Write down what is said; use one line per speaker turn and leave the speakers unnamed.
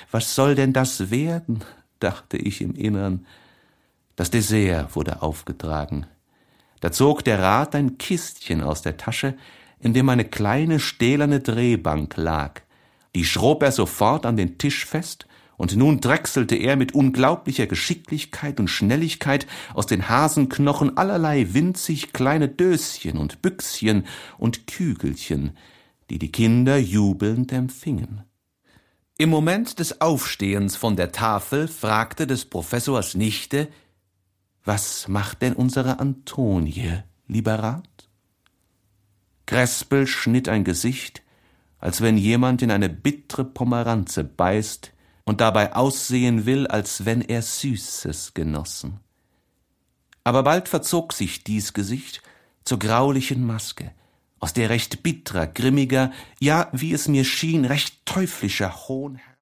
was soll denn das werden?« dachte ich im Innern. Das Dessert wurde aufgetragen. Da zog der Rat ein Kistchen aus der Tasche, in dem eine kleine stählerne Drehbank lag. Die schrob er sofort an den Tisch fest, und nun drechselte er mit unglaublicher Geschicklichkeit und Schnelligkeit aus den Hasenknochen allerlei winzig kleine Döschen und Büchschen und Kügelchen, die die Kinder jubelnd empfingen. Im Moment des Aufstehens von der Tafel fragte des Professors Nichte: »Was macht denn unsere Antonie, lieber Rat?« Krespel schnitt ein Gesicht, als wenn jemand in eine bittere Pomeranze beißt und dabei aussehen will, als wenn er Süßes genossen. Aber bald verzog sich dies Gesicht zur graulichen Maske, aus der recht bittrer, grimmiger, ja, wie es mir schien, recht teuflischer Hohn